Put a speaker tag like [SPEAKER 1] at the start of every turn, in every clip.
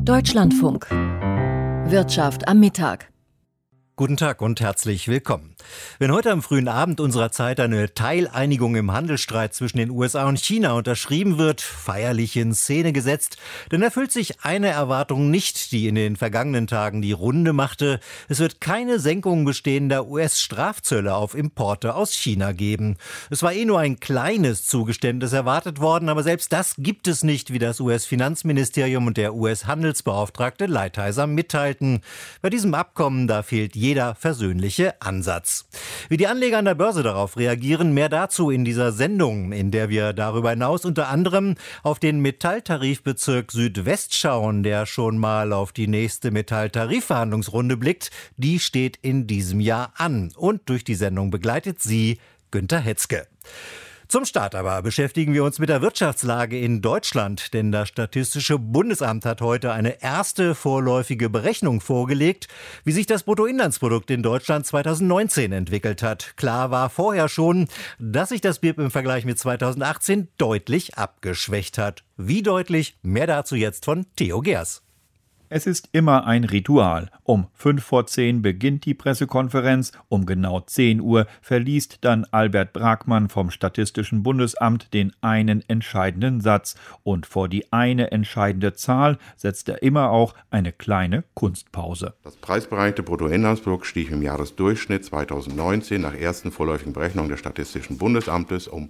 [SPEAKER 1] Deutschlandfunk. Wirtschaft am Mittag.
[SPEAKER 2] Guten Tag und herzlich willkommen. Wenn heute am frühen Abend unserer Zeit eine Teileinigung im Handelsstreit zwischen den USA und China unterschrieben wird, feierlich in Szene gesetzt, dann erfüllt sich eine Erwartung nicht, die in den vergangenen Tagen die Runde machte. Es wird keine Senkung bestehender US-Strafzölle auf Importe aus China geben. Es war nur ein kleines Zugeständnis erwartet worden, aber selbst das gibt es nicht, wie das US-Finanzministerium und der US-Handelsbeauftragte Lighthizer mitteilten. Bei diesem Abkommen, da fehlt jeder versöhnliche Ansatz. Wie die Anleger an der Börse darauf reagieren, mehr dazu in dieser Sendung, in der wir darüber hinaus unter anderem auf den Metalltarifbezirk Südwest schauen, der schon mal auf die nächste Metalltarifverhandlungsrunde blickt. Die steht in diesem Jahr an. Und durch die Sendung begleitet sie Günter Hetzke. Zum Start aber beschäftigen wir uns mit der Wirtschaftslage in Deutschland, denn das Statistische Bundesamt hat heute eine erste vorläufige Berechnung vorgelegt, wie sich das Bruttoinlandsprodukt in Deutschland 2019 entwickelt hat. Klar war vorher schon, dass sich das BIP im Vergleich mit 2018 deutlich abgeschwächt hat. Wie deutlich? Mehr dazu jetzt von Theo Geers.
[SPEAKER 3] Es ist immer ein Ritual. Um 5:10 beginnt die Pressekonferenz, um genau 10 Uhr verliest dann Albert Bragmann vom Statistischen Bundesamt den einen entscheidenden Satz und vor die eine entscheidende Zahl setzt er immer auch eine kleine Kunstpause.
[SPEAKER 4] Das preisbereinigte Bruttoinlandsprodukt stieg im Jahresdurchschnitt 2019 nach ersten vorläufigen Berechnungen des Statistischen Bundesamtes um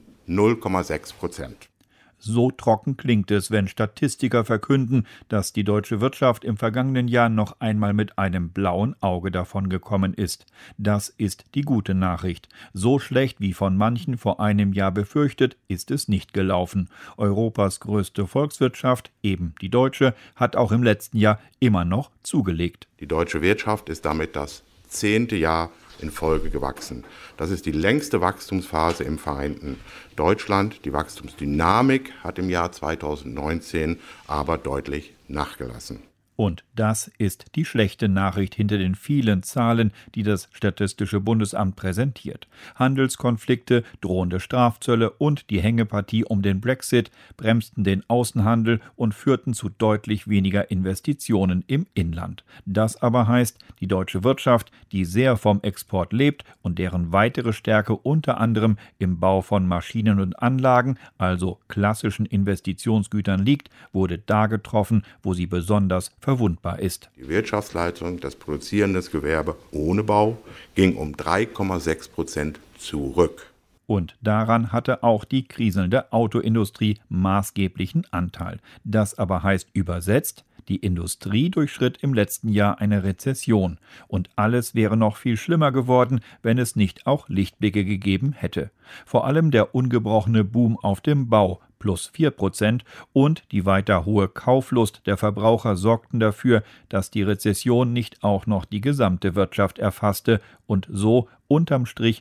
[SPEAKER 4] 0,6%.
[SPEAKER 3] So trocken klingt es, wenn Statistiker verkünden, dass die deutsche Wirtschaft im vergangenen Jahr noch einmal mit einem blauen Auge davongekommen ist. Das ist die gute Nachricht. So schlecht wie von manchen vor einem Jahr befürchtet, ist es nicht gelaufen. Europas größte Volkswirtschaft, eben die deutsche, hat auch im letzten Jahr immer noch zugelegt.
[SPEAKER 4] Die deutsche Wirtschaft ist damit das 10. Jahr in Folge gewachsen. Das ist die längste Wachstumsphase im vereinten Deutschland. Die Wachstumsdynamik hat im Jahr 2019 aber deutlich nachgelassen.
[SPEAKER 3] Und das ist die schlechte Nachricht hinter den vielen Zahlen, die das Statistische Bundesamt präsentiert. Handelskonflikte, drohende Strafzölle und die Hängepartie um den Brexit bremsten den Außenhandel und führten zu deutlich weniger Investitionen im Inland. Das aber heißt, die deutsche Wirtschaft, die sehr vom Export lebt und deren weitere Stärke unter anderem im Bau von Maschinen und Anlagen, also klassischen Investitionsgütern liegt, wurde da getroffen, wo sie besonders verwundbar ist.
[SPEAKER 4] Die Wirtschaftsleistung, das produzierende Gewerbe ohne Bau, ging um 3,6% zurück.
[SPEAKER 3] Und daran hatte auch die kriselnde Autoindustrie maßgeblichen Anteil. Das aber heißt übersetzt, die Industrie durchschritt im letzten Jahr eine Rezession. Und alles wäre noch viel schlimmer geworden, wenn es nicht auch Lichtblicke gegeben hätte. Vor allem der ungebrochene Boom auf dem Bau, plus 4%, und die weiter hohe Kauflust der Verbraucher sorgten dafür, dass die Rezession nicht auch noch die gesamte Wirtschaft erfasste und so unterm Strich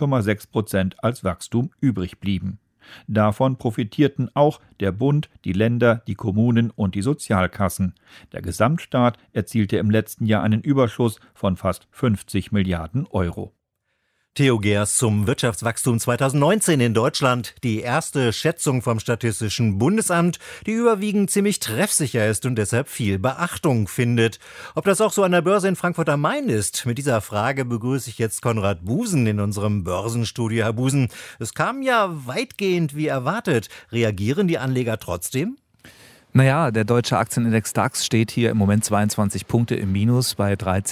[SPEAKER 3] 0,6% als Wachstum übrig blieben. Davon profitierten auch der Bund, die Länder, die Kommunen und die Sozialkassen. Der Gesamtstaat erzielte im letzten Jahr einen Überschuss von fast 50 Milliarden Euro.
[SPEAKER 2] Theo Geers zum Wirtschaftswachstum 2019 in Deutschland. Die erste Schätzung vom Statistischen Bundesamt, die überwiegend ziemlich treffsicher ist und deshalb viel Beachtung findet. Ob das auch so an der Börse in Frankfurt am Main ist? Mit dieser Frage begrüße ich jetzt Konrad Busen in unserem Börsenstudio. Herr Busen, es kam ja weitgehend wie erwartet. Reagieren die Anleger trotzdem?
[SPEAKER 5] Naja, der deutsche Aktienindex DAX steht hier im Moment 22 Punkte im Minus bei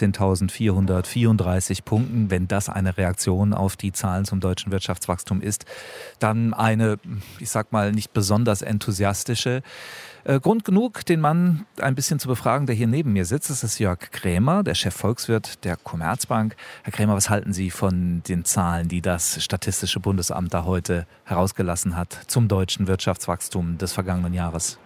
[SPEAKER 5] 13.434 Punkten. Wenn das eine Reaktion auf die Zahlen zum deutschen Wirtschaftswachstum ist, dann eine, ich sag mal, nicht besonders enthusiastische. Grund genug, den Mann ein bisschen zu befragen, der hier neben mir sitzt. Das ist Jörg Krämer, der Chefvolkswirt der Commerzbank. Herr Krämer, was halten Sie von den Zahlen, die das Statistische Bundesamt da heute herausgelassen hat zum deutschen Wirtschaftswachstum des vergangenen Jahres?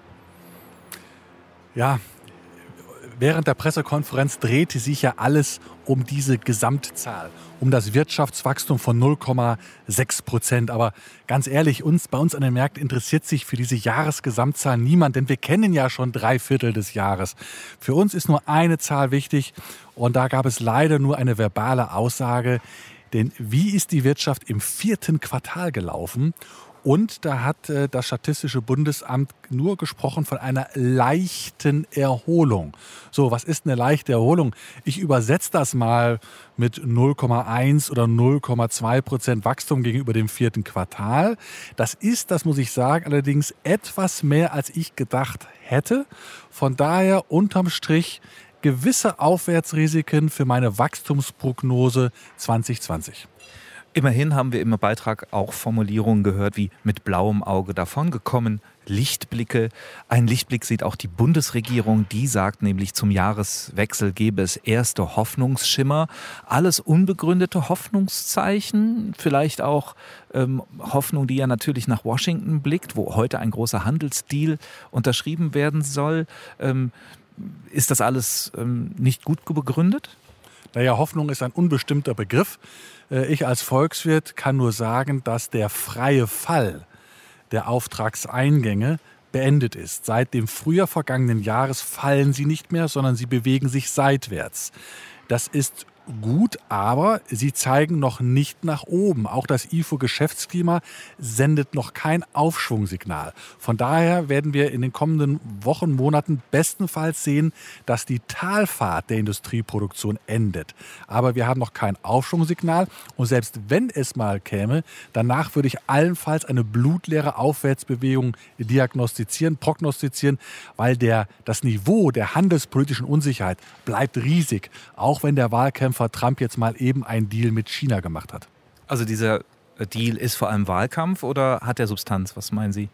[SPEAKER 6] Ja, während der Pressekonferenz drehte sich ja alles um diese Gesamtzahl, um das Wirtschaftswachstum von 0,6%. Aber ganz ehrlich, bei uns an den Märkten interessiert sich für diese Jahresgesamtzahl niemand, denn wir kennen ja schon 3/4 des Jahres. Für uns ist nur eine Zahl wichtig und da gab es leider nur eine verbale Aussage. Denn wie ist die Wirtschaft im 4. Quartal gelaufen? Und da hat das Statistische Bundesamt nur gesprochen von einer leichten Erholung. So, was ist eine leichte Erholung? Ich übersetze das mal mit 0,1 oder 0,2% Wachstum gegenüber dem 4. Quartal. Das muss ich sagen, allerdings etwas mehr, als ich gedacht hätte. Von daher unterm Strich gewisse Aufwärtsrisiken für meine Wachstumsprognose 2020.
[SPEAKER 5] Immerhin haben wir im Beitrag auch Formulierungen gehört wie mit blauem Auge davongekommen, Lichtblicke. Ein Lichtblick sieht auch die Bundesregierung, die sagt nämlich, zum Jahreswechsel gebe es erste Hoffnungsschimmer. Alles unbegründete Hoffnungszeichen, vielleicht auch Hoffnung, die ja natürlich nach Washington blickt, wo heute ein großer Handelsdeal unterschrieben werden soll. Ist das alles nicht gut begründet?
[SPEAKER 6] Naja, Hoffnung ist ein unbestimmter Begriff. Ich als Volkswirt kann nur sagen, dass der freie Fall der Auftragseingänge beendet ist. Seit dem Frühjahr vergangenen Jahres fallen sie nicht mehr, sondern sie bewegen sich seitwärts. Das ist gut, aber sie zeigen noch nicht nach oben. Auch das IFO-Geschäftsklima sendet noch kein Aufschwungsignal. Von daher werden wir in den kommenden Wochen, Monaten bestenfalls sehen, dass die Talfahrt der Industrieproduktion endet. Aber wir haben noch kein Aufschwungsignal und selbst wenn es mal käme, danach würde ich allenfalls eine blutleere Aufwärtsbewegung prognostizieren, weil das Niveau der handelspolitischen Unsicherheit bleibt riesig, auch wenn der Wahlkämpfer Trump jetzt mal eben einen Deal mit China gemacht hat.
[SPEAKER 5] Also dieser Deal ist vor allem Wahlkampf oder hat er Substanz? Was meinen Sie?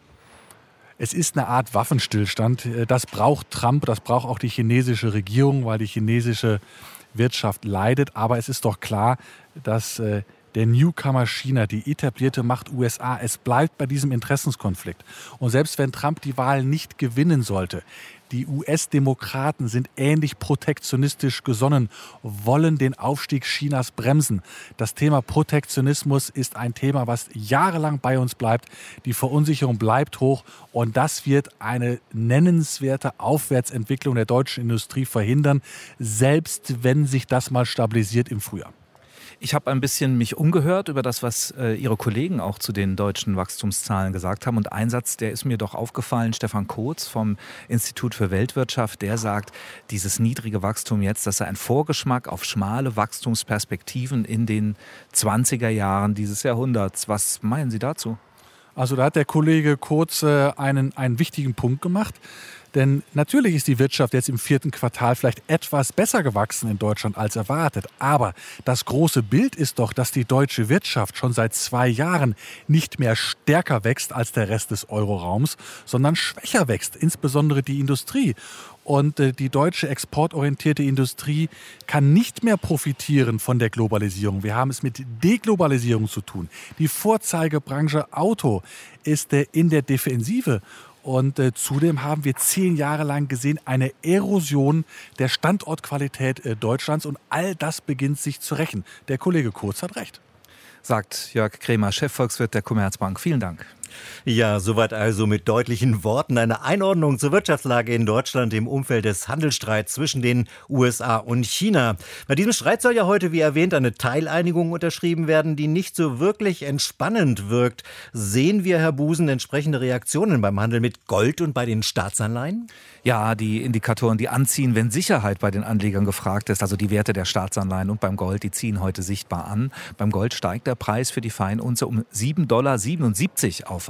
[SPEAKER 6] Es ist eine Art Waffenstillstand. Das braucht Trump, das braucht auch die chinesische Regierung, weil die chinesische Wirtschaft leidet. Aber es ist doch klar, dass der Newcomer China, die etablierte Macht USA, es bleibt bei diesem Interessenskonflikt. Und selbst wenn Trump die Wahl nicht gewinnen sollte, die US-Demokraten sind ähnlich protektionistisch gesonnen, wollen den Aufstieg Chinas bremsen. Das Thema Protektionismus ist ein Thema, was jahrelang bei uns bleibt. Die Verunsicherung bleibt hoch und das wird eine nennenswerte Aufwärtsentwicklung der deutschen Industrie verhindern, selbst wenn sich das mal stabilisiert im Frühjahr.
[SPEAKER 5] Ich habe ein bisschen mich umgehört über das, was Ihre Kollegen auch zu den deutschen Wachstumszahlen gesagt haben. Und ein Satz, der ist mir doch aufgefallen, Stefan Kotz vom Institut für Weltwirtschaft, der sagt, dieses niedrige Wachstum jetzt, das sei ein Vorgeschmack auf schmale Wachstumsperspektiven in den 20er Jahren dieses Jahrhunderts. Was meinen Sie dazu?
[SPEAKER 6] Also da hat der Kollege Kotz einen wichtigen Punkt gemacht. Denn natürlich ist die Wirtschaft jetzt im 4. Quartal vielleicht etwas besser gewachsen in Deutschland als erwartet. Aber das große Bild ist doch, dass die deutsche Wirtschaft schon seit 2 Jahren nicht mehr stärker wächst als der Rest des Euroraums, sondern schwächer wächst, insbesondere die Industrie. Und die deutsche exportorientierte Industrie kann nicht mehr profitieren von der Globalisierung. Wir haben es mit Deglobalisierung zu tun. Die Vorzeigebranche Auto ist in der Defensive. Und zudem haben wir 10 Jahre lang gesehen eine Erosion der Standortqualität Deutschlands. Und all das beginnt sich zu rächen. Der Kollege Kotz hat recht.
[SPEAKER 5] Sagt Jörg Krämer, Chefvolkswirt der Commerzbank. Vielen Dank.
[SPEAKER 2] Ja, soweit also mit deutlichen Worten eine Einordnung zur Wirtschaftslage in Deutschland im Umfeld des Handelsstreits zwischen den USA und China. Bei diesem Streit soll ja heute, wie erwähnt, eine Teileinigung unterschrieben werden, die nicht so wirklich entspannend wirkt. Sehen wir, Herr Busen, entsprechende Reaktionen beim Handel mit Gold und bei den Staatsanleihen?
[SPEAKER 5] Ja, die Indikatoren, die anziehen, wenn Sicherheit bei den Anlegern gefragt ist, also die Werte der Staatsanleihen und beim Gold, die ziehen heute sichtbar an. Beim Gold steigt der Preis für die Feinunze um $7,77 auf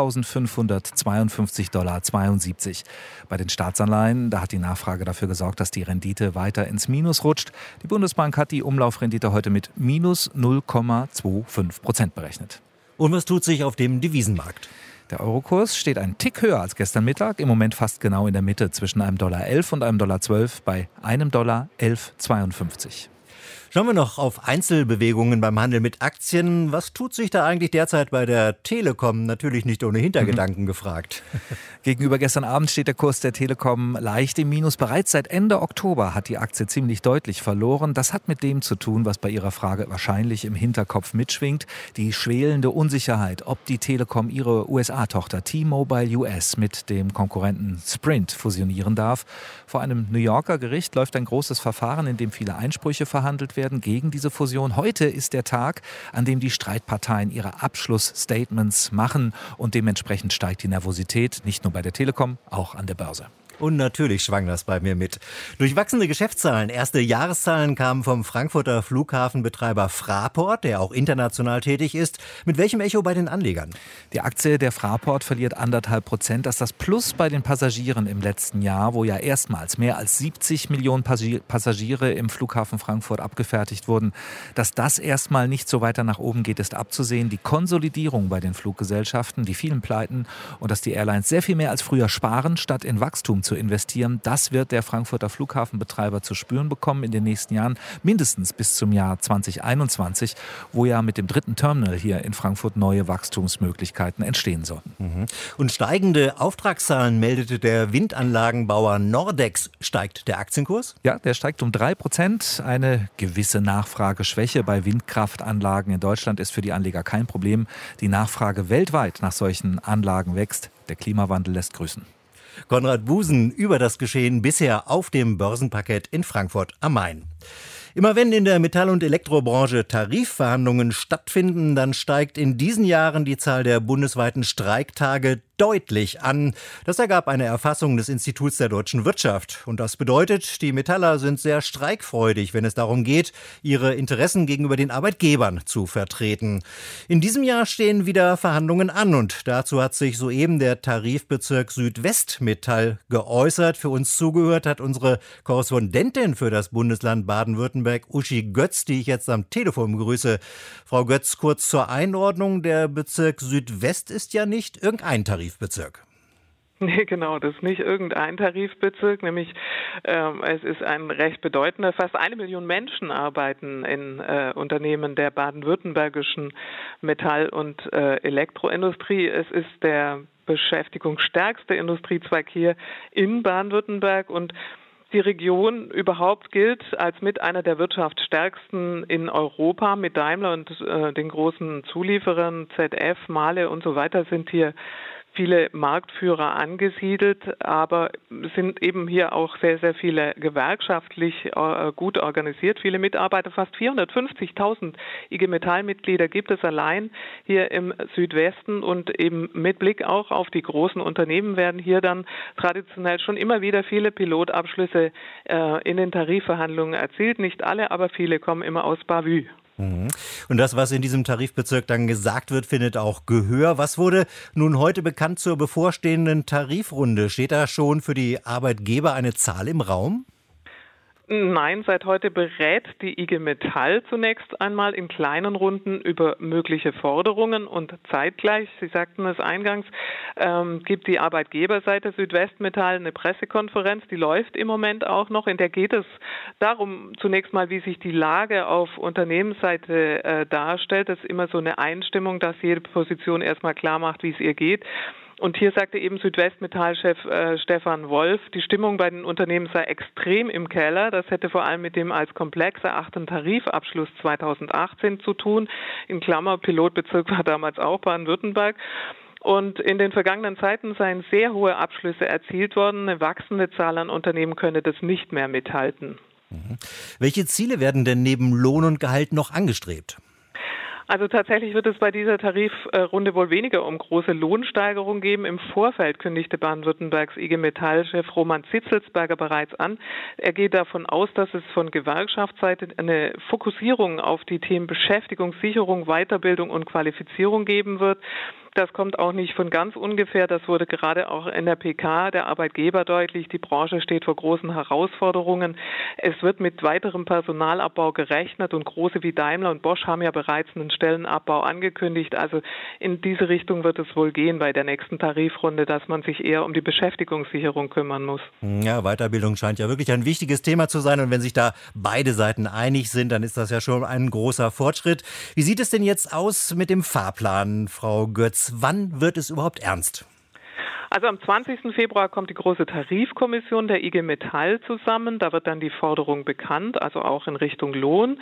[SPEAKER 5] $1.552,72. Bei den Staatsanleihen, da hat die Nachfrage dafür gesorgt, dass die Rendite weiter ins Minus rutscht. Die Bundesbank hat die Umlaufrendite heute mit minus 0,25% berechnet.
[SPEAKER 2] Und was tut sich auf dem Devisenmarkt?
[SPEAKER 5] Der Eurokurs steht einen Tick höher als gestern Mittag, im Moment fast genau in der Mitte zwischen einem $1,11 und einem $1,12 bei einem $11,52.
[SPEAKER 2] Schauen wir noch auf Einzelbewegungen beim Handel mit Aktien. Was tut sich da eigentlich derzeit bei der Telekom? Natürlich nicht ohne Hintergedanken gefragt.
[SPEAKER 5] Gegenüber gestern Abend steht der Kurs der Telekom leicht im Minus. Bereits seit Ende Oktober hat die Aktie ziemlich deutlich verloren. Das hat mit dem zu tun, was bei Ihrer Frage wahrscheinlich im Hinterkopf mitschwingt. Die schwelende Unsicherheit, ob die Telekom ihre USA-Tochter T-Mobile US mit dem Konkurrenten Sprint fusionieren darf. Vor einem New Yorker Gericht läuft ein großes Verfahren, in dem viele Einsprüche verhandelt werden. werden gegen diese Fusion. Heute ist der Tag, an dem die Streitparteien ihre Abschlussstatements machen und dementsprechend steigt die Nervosität, nicht nur bei der Telekom, auch an der Börse.
[SPEAKER 2] Und natürlich schwang das bei mir mit. Durch wachsende Geschäftszahlen, erste Jahreszahlen kamen vom Frankfurter Flughafenbetreiber Fraport, der auch international tätig ist. Mit welchem Echo bei den Anlegern?
[SPEAKER 5] Die Aktie der Fraport verliert 1,5%. Dass das Plus bei den Passagieren im letzten Jahr, wo ja erstmals mehr als 70 Millionen Passagiere im Flughafen Frankfurt abgefertigt wurden, dass das erstmal nicht so weiter nach oben geht, ist abzusehen. Die Konsolidierung bei den Fluggesellschaften, die vielen Pleiten und dass die Airlines sehr viel mehr als früher sparen, statt in Wachstum zu investieren, das wird der Frankfurter Flughafenbetreiber zu spüren bekommen in den nächsten Jahren, mindestens bis zum Jahr 2021, wo ja mit dem dritten Terminal hier in Frankfurt neue Wachstumsmöglichkeiten entstehen sollten.
[SPEAKER 2] Und steigende Auftragszahlen meldete der Windanlagenbauer Nordex. Steigt der Aktienkurs?
[SPEAKER 5] Ja, der steigt um 3%. Eine gewisse Nachfrageschwäche bei Windkraftanlagen in Deutschland ist für die Anleger kein Problem. Die Nachfrage weltweit nach solchen Anlagen wächst. Der Klimawandel lässt grüßen.
[SPEAKER 2] Konrad Busen über das Geschehen bisher auf dem Börsenparkett in Frankfurt am Main. Immer wenn in der Metall- und Elektrobranche Tarifverhandlungen stattfinden, dann steigt in diesen Jahren die Zahl der bundesweiten Streiktage deutlich an. Das ergab eine Erfassung des Instituts der deutschen Wirtschaft. Und das bedeutet, die Metaller sind sehr streikfreudig, wenn es darum geht, ihre Interessen gegenüber den Arbeitgebern zu vertreten. In diesem Jahr stehen wieder Verhandlungen an und dazu hat sich soeben der Tarifbezirk Südwestmetall geäußert. Für uns zugehört hat unsere Korrespondentin für das Bundesland Baden-Württemberg, Uschi Götz, die ich jetzt am Telefon begrüße. Frau Götz, kurz zur Einordnung. Der Bezirk Südwest ist ja nicht irgendein Tarifbezirk.
[SPEAKER 7] Nee, genau, das ist nicht irgendein Tarifbezirk, nämlich es ist ein recht bedeutender, fast 1 Million Menschen arbeiten in Unternehmen der baden-württembergischen Metall- und Elektroindustrie. Es ist der beschäftigungsstärkste Industriezweig hier in Baden-Württemberg und die Region überhaupt gilt als mit einer der wirtschaftsstärksten in Europa. Mit Daimler und den großen Zulieferern ZF, Mahle und so weiter sind hier viele Marktführer angesiedelt, aber es sind eben hier auch sehr, sehr viele gewerkschaftlich gut organisiert, viele Mitarbeiter, fast 450.000 IG Metall-Mitglieder gibt es allein hier im Südwesten und eben mit Blick auch auf die großen Unternehmen werden hier dann traditionell schon immer wieder viele Pilotabschlüsse in den Tarifverhandlungen erzielt. Nicht alle, aber viele kommen immer aus Bavü.
[SPEAKER 2] Und das, was in diesem Tarifbezirk dann gesagt wird, findet auch Gehör. Was wurde nun heute bekannt zur bevorstehenden Tarifrunde? Steht da schon für die Arbeitgeber eine Zahl im Raum?
[SPEAKER 7] Nein, seit heute berät die IG Metall zunächst einmal in kleinen Runden über mögliche Forderungen und zeitgleich, Sie sagten es eingangs, gibt die Arbeitgeberseite Südwestmetall eine Pressekonferenz, die läuft im Moment auch noch, in der geht es darum zunächst mal, wie sich die Lage auf Unternehmensseite darstellt. Das ist immer so eine Einstimmung, dass jede Position erstmal klar macht, wie es ihr geht. Und hier sagte eben Südwestmetall-Chef Stefan Wolf, die Stimmung bei den Unternehmen sei extrem im Keller. Das hätte vor allem mit dem als komplex erachteten Tarifabschluss 2018 zu tun. In Klammer, Pilotbezirk war damals auch Baden-Württemberg. Und in den vergangenen Zeiten seien sehr hohe Abschlüsse erzielt worden. Eine wachsende Zahl an Unternehmen könne das nicht mehr mithalten.
[SPEAKER 2] Welche Ziele werden denn neben Lohn und Gehalt noch angestrebt?
[SPEAKER 7] Also tatsächlich wird es bei dieser Tarifrunde wohl weniger um große Lohnsteigerungen geben. Im Vorfeld kündigte Baden-Württembergs IG Metall-Chef Roman Zitzelsberger bereits an. Er geht davon aus, dass es von Gewerkschaftsseite eine Fokussierung auf die Themen Beschäftigung, Sicherung, Weiterbildung und Qualifizierung geben wird. Das kommt auch nicht von ganz ungefähr. Das wurde gerade auch in der PK der Arbeitgeber deutlich. Die Branche steht vor großen Herausforderungen. Es wird mit weiterem Personalabbau gerechnet und große wie Daimler und Bosch haben ja bereits einen Stellenabbau angekündigt. Also in diese Richtung wird es wohl gehen bei der nächsten Tarifrunde, dass man sich eher um die Beschäftigungssicherung kümmern muss.
[SPEAKER 2] Ja, Weiterbildung scheint ja wirklich ein wichtiges Thema zu sein. Und wenn sich da beide Seiten einig sind, dann ist das ja schon ein großer Fortschritt. Wie sieht es denn jetzt aus mit dem Fahrplan, Frau Götz? Wann wird es überhaupt ernst?
[SPEAKER 7] Also am 20. Februar kommt die große Tarifkommission der IG Metall zusammen. Da wird dann die Forderung bekannt, also auch in Richtung Lohn.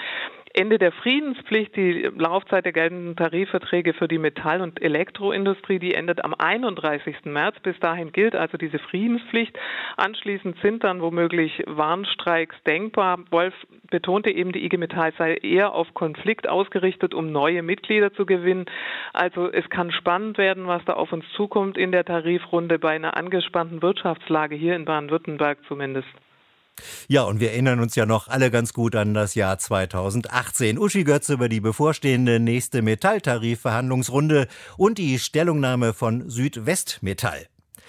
[SPEAKER 7] Ende der Friedenspflicht, die Laufzeit der geltenden Tarifverträge für die Metall- und Elektroindustrie, die endet am 31. März. Bis dahin gilt also diese Friedenspflicht. Anschließend sind dann womöglich Warnstreiks denkbar. Wolf betonte eben, die IG Metall sei eher auf Konflikt ausgerichtet, um neue Mitglieder zu gewinnen. Also es kann spannend werden, was da auf uns zukommt in der Tarifrunde bei einer angespannten Wirtschaftslage hier in Baden-Württemberg zumindest.
[SPEAKER 2] Ja, und wir erinnern uns ja noch alle ganz gut an das Jahr 2018. Uschi Götze über die bevorstehende nächste Metalltarifverhandlungsrunde und die Stellungnahme von Südwestmetall.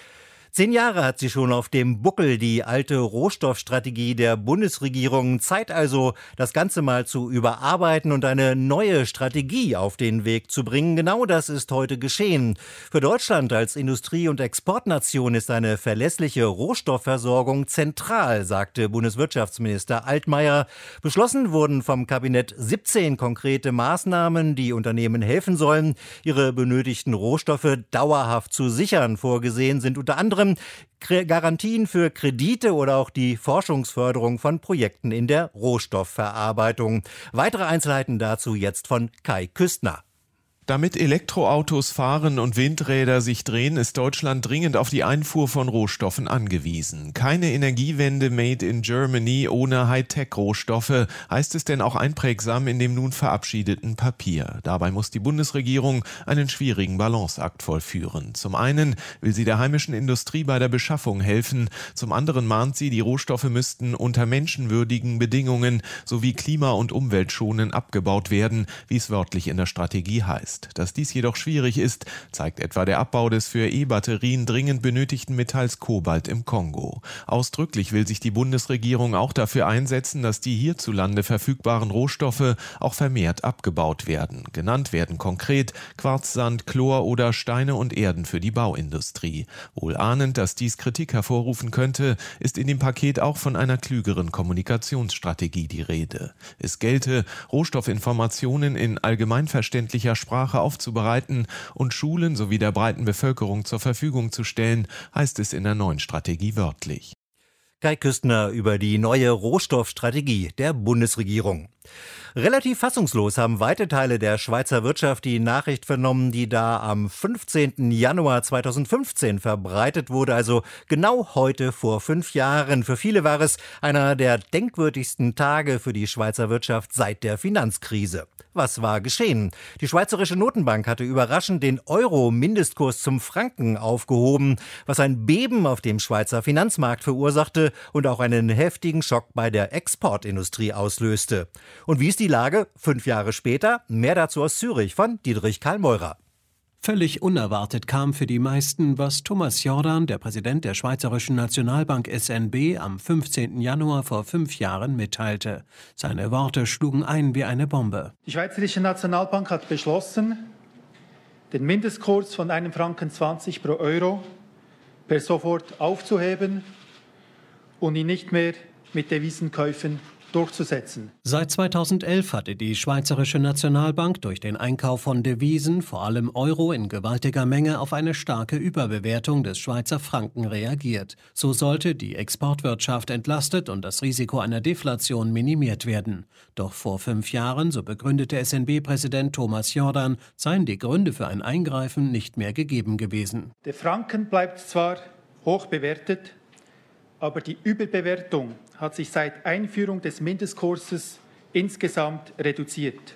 [SPEAKER 2] 10 Jahre hat sie schon auf dem Buckel, die alte Rohstoffstrategie der Bundesregierung. Zeit also, das Ganze mal zu überarbeiten und eine neue Strategie auf den Weg zu bringen. Genau das ist heute geschehen. Für Deutschland als Industrie- und Exportnation ist eine verlässliche Rohstoffversorgung zentral, sagte Bundeswirtschaftsminister Altmaier. Beschlossen wurden vom Kabinett 17 konkrete Maßnahmen, die Unternehmen helfen sollen, ihre benötigten Rohstoffe dauerhaft zu sichern. Vorgesehen sind unter anderem Garantien für Kredite oder auch die Forschungsförderung von Projekten in der Rohstoffverarbeitung. Weitere Einzelheiten dazu jetzt von Kai Küstner.
[SPEAKER 8] Damit Elektroautos fahren und Windräder sich drehen, ist Deutschland dringend auf die Einfuhr von Rohstoffen angewiesen. Keine Energiewende made in Germany ohne Hightech-Rohstoffe, heißt es denn auch einprägsam in dem nun verabschiedeten Papier. Dabei muss die Bundesregierung einen schwierigen Balanceakt vollführen. Zum einen will sie der heimischen Industrie bei der Beschaffung helfen, zum anderen mahnt sie, die Rohstoffe müssten unter menschenwürdigen Bedingungen sowie klima- und umweltschonend abgebaut werden, wie es wörtlich in der Strategie heißt. Dass dies jedoch schwierig ist, zeigt etwa der Abbau des für E-Batterien dringend benötigten Metalls Kobalt im Kongo. Ausdrücklich will sich die Bundesregierung auch dafür einsetzen, dass die hierzulande verfügbaren Rohstoffe auch vermehrt abgebaut werden. Genannt werden konkret Quarzsand, Chlor oder Steine und Erden für die Bauindustrie. Wohl ahnend, dass dies Kritik hervorrufen könnte, ist in dem Paket auch von einer klügeren Kommunikationsstrategie die Rede. Es gelte, Rohstoffinformationen in allgemeinverständlicher Sprache aufzubereiten und Schulen sowie der breiten Bevölkerung zur Verfügung zu stellen, heißt es in der neuen Strategie wörtlich.
[SPEAKER 2] Kai Küstner über die neue Rohstoffstrategie der Bundesregierung. Relativ fassungslos haben weite Teile der Schweizer Wirtschaft die Nachricht vernommen, die da am 15. Januar 2015 verbreitet wurde, also genau heute vor 5 Jahren. Für viele war es einer der denkwürdigsten Tage für die Schweizer Wirtschaft seit der Finanzkrise. Was war geschehen? Die Schweizerische Notenbank hatte überraschend den Euro-Mindestkurs zum Franken aufgehoben, was ein Beben auf dem Schweizer Finanzmarkt verursachte und auch einen heftigen Schock bei der Exportindustrie auslöste. Und wie ist die Lage 5 Jahre später? Mehr dazu aus Zürich von Dietrich Karl Meurer.
[SPEAKER 9] Völlig unerwartet kam für die meisten, was Thomas Jordan, der Präsident der Schweizerischen Nationalbank SNB, am 15. Januar vor 5 Jahren mitteilte. Seine Worte schlugen ein wie eine Bombe.
[SPEAKER 10] Die Schweizerische Nationalbank hat beschlossen, den Mindestkurs von 1,20 Franken pro Euro per sofort aufzuheben und ihn nicht mehr mit Devisenkäufen durchzusetzen.
[SPEAKER 9] Seit 2011 hatte die Schweizerische Nationalbank durch den Einkauf von Devisen, vor allem Euro in gewaltiger Menge, auf eine starke Überbewertung des Schweizer Franken reagiert. So sollte die Exportwirtschaft entlastet und das Risiko einer Deflation minimiert werden. Doch vor 5 Jahren, so begründete SNB-Präsident Thomas Jordan, seien die Gründe für ein Eingreifen nicht mehr gegeben gewesen.
[SPEAKER 10] Der Franken bleibt zwar hoch bewertet, aber die Überbewertung hat sich seit Einführung des Mindestkurses insgesamt reduziert.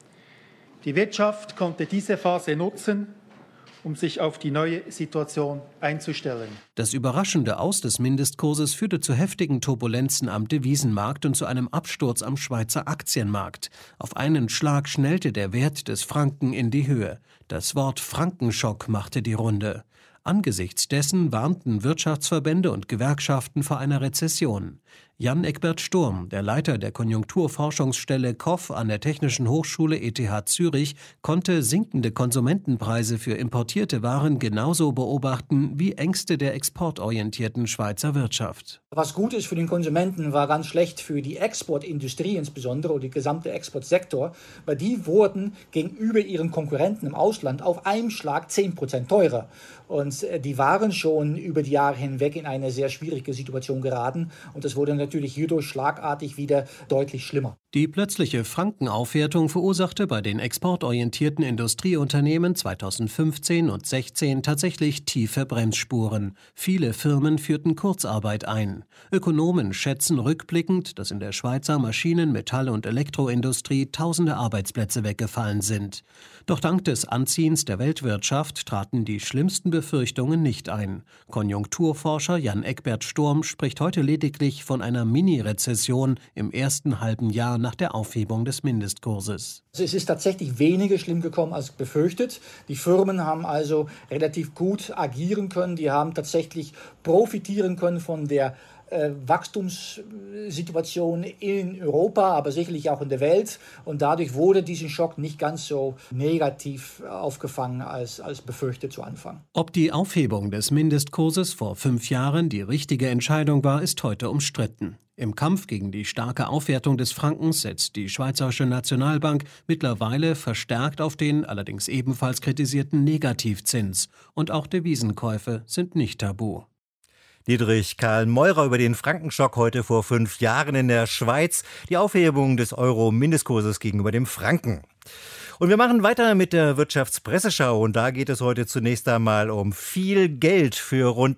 [SPEAKER 10] Die Wirtschaft konnte diese Phase nutzen, um sich auf die neue Situation einzustellen.
[SPEAKER 9] Das überraschende Aus des Mindestkurses führte zu heftigen Turbulenzen am Devisenmarkt und zu einem Absturz am Schweizer Aktienmarkt. Auf einen Schlag schnellte der Wert des Franken in die Höhe. Das Wort Frankenschock machte die Runde. Angesichts dessen warnten Wirtschaftsverbände und Gewerkschaften vor einer Rezession. Jan Eckbert Sturm, der Leiter der Konjunkturforschungsstelle KOF an der Technischen Hochschule ETH Zürich, konnte sinkende Konsumentenpreise für importierte Waren genauso beobachten wie Ängste der exportorientierten Schweizer Wirtschaft.
[SPEAKER 11] Was gut ist für den Konsumenten, war ganz schlecht für die Exportindustrie insbesondere oder der gesamte Exportsektor, weil die wurden gegenüber ihren Konkurrenten im Ausland auf einen Schlag 10% teurer. Und die waren schon über die Jahre hinweg in eine sehr schwierige Situation geraten und das wurde natürlich hierdurch schlagartig wieder deutlich schlimmer.
[SPEAKER 9] Die plötzliche Frankenaufwertung verursachte bei den exportorientierten Industrieunternehmen 2015 und 2016 tatsächlich tiefe Bremsspuren. Viele Firmen führten Kurzarbeit ein. Ökonomen schätzen rückblickend, dass in der Schweizer Maschinen-, Metall- und Elektroindustrie tausende Arbeitsplätze weggefallen sind. Doch dank des Anziehens der Weltwirtschaft traten die schlimmsten Befürchtungen nicht ein. Konjunkturforscher Jan Egbert Sturm spricht heute lediglich von einer Mini-Rezession im ersten halben Jahr nach der Aufhebung des Mindestkurses.
[SPEAKER 11] Es ist tatsächlich weniger schlimm gekommen als befürchtet. Die Firmen haben also relativ gut agieren können. Die haben tatsächlich profitieren können von der Wachstumssituation in Europa, aber sicherlich auch in der Welt. Und dadurch wurde dieser Schock nicht ganz so negativ aufgefangen als befürchtet zu Anfang.
[SPEAKER 9] Ob die Aufhebung des Mindestkurses vor 5 Jahren die richtige Entscheidung war, ist heute umstritten. Im Kampf gegen die starke Aufwertung des Frankens setzt die Schweizerische Nationalbank mittlerweile verstärkt auf den, allerdings ebenfalls kritisierten Negativzins. Und auch Devisenkäufe sind nicht tabu.
[SPEAKER 2] Dietrich Karl Meurer über den Frankenschock heute vor 5 Jahren in der Schweiz, die Aufhebung des Euro-Mindestkurses gegenüber dem Franken. Und wir machen weiter mit der Wirtschaftspresseschau und da geht es heute zunächst einmal um viel Geld. Für rund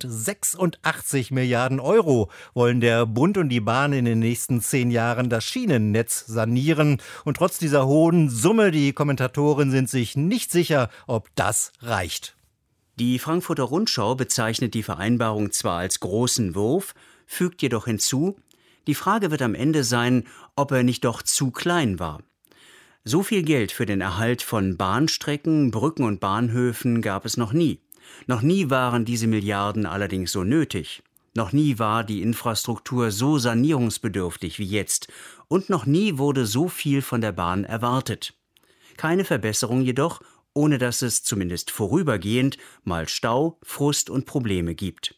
[SPEAKER 2] 86 Milliarden Euro wollen der Bund und die Bahn in den nächsten 10 Jahren das Schienennetz sanieren. Und trotz dieser hohen Summe, die Kommentatoren sind sich nicht sicher, ob das reicht.
[SPEAKER 12] Die Frankfurter Rundschau bezeichnet die Vereinbarung zwar als großen Wurf, fügt jedoch hinzu, die Frage wird am Ende sein, ob er nicht doch zu klein war. So viel Geld für den Erhalt von Bahnstrecken, Brücken und Bahnhöfen gab es noch nie. Noch nie waren diese Milliarden allerdings so nötig. Noch nie war die Infrastruktur so sanierungsbedürftig wie jetzt. Und noch nie wurde so viel von der Bahn erwartet. Keine Verbesserung jedoch, ohne dass es zumindest vorübergehend mal Stau, Frust und Probleme gibt.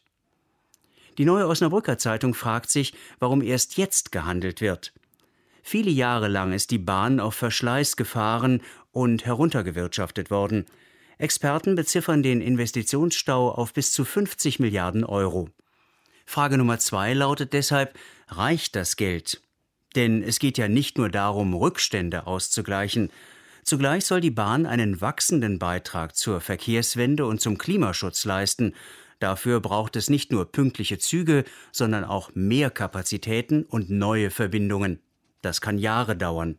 [SPEAKER 12] Die Neue Osnabrücker Zeitung fragt sich, warum erst jetzt gehandelt wird. Viele Jahre lang ist die Bahn auf Verschleiß gefahren und heruntergewirtschaftet worden. Experten beziffern den Investitionsstau auf bis zu 50 Milliarden Euro. Frage Nummer 2 lautet deshalb, reicht das Geld? Denn es geht ja nicht nur darum, Rückstände auszugleichen. Zugleich soll die Bahn einen wachsenden Beitrag zur Verkehrswende und zum Klimaschutz leisten. Dafür braucht es nicht nur pünktliche Züge, sondern auch mehr Kapazitäten und neue Verbindungen. Das kann Jahre dauern.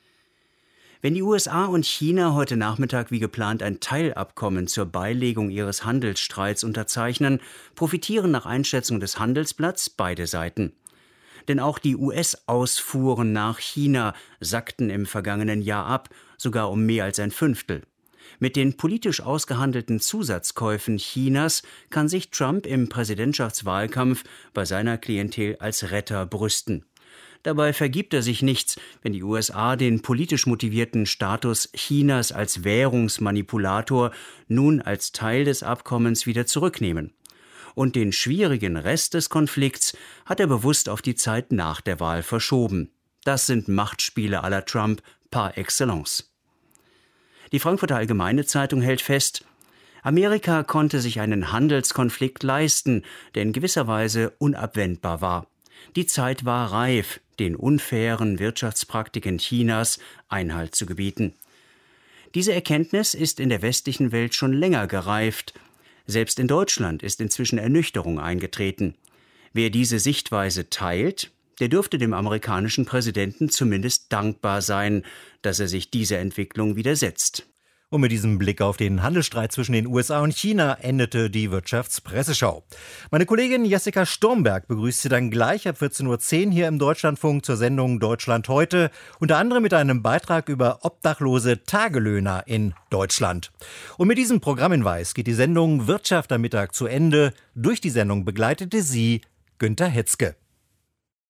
[SPEAKER 12] Wenn die USA und China heute Nachmittag wie geplant ein Teilabkommen zur Beilegung ihres Handelsstreits unterzeichnen, profitieren nach Einschätzung des Handelsblatts beide Seiten. Denn auch die US-Ausfuhren nach China sackten im vergangenen Jahr ab, sogar um mehr als ein Fünftel. Mit den politisch ausgehandelten Zusatzkäufen Chinas kann sich Trump im Präsidentschaftswahlkampf bei seiner Klientel als Retter brüsten. Dabei vergibt er sich nichts, wenn die USA den politisch motivierten Status Chinas als Währungsmanipulator nun als Teil des Abkommens wieder zurücknehmen. Und den schwierigen Rest des Konflikts hat er bewusst auf die Zeit nach der Wahl verschoben. Das sind Machtspiele à la Trump par excellence. Die Frankfurter Allgemeine Zeitung hält fest, Amerika konnte sich einen Handelskonflikt leisten, der in gewisser Weise unabwendbar war. Die Zeit war reif, den unfairen Wirtschaftspraktiken Chinas Einhalt zu gebieten. Diese Erkenntnis ist in der westlichen Welt schon länger gereift. Selbst in Deutschland ist inzwischen Ernüchterung eingetreten. Wer diese Sichtweise teilt, der dürfte dem amerikanischen Präsidenten zumindest dankbar sein, dass er sich dieser Entwicklung widersetzt.
[SPEAKER 2] Und mit diesem Blick auf den Handelsstreit zwischen den USA und China endete die Wirtschaftspresseschau. Meine Kollegin Jessica Sturmberg begrüßt Sie dann gleich ab 14.10 Uhr hier im Deutschlandfunk zur Sendung Deutschland heute, unter anderem mit einem Beitrag über obdachlose Tagelöhner in Deutschland. Und mit diesem Programmhinweis geht die Sendung Wirtschaft am Mittag zu Ende. Durch die Sendung begleitete sie Günter Hetzke.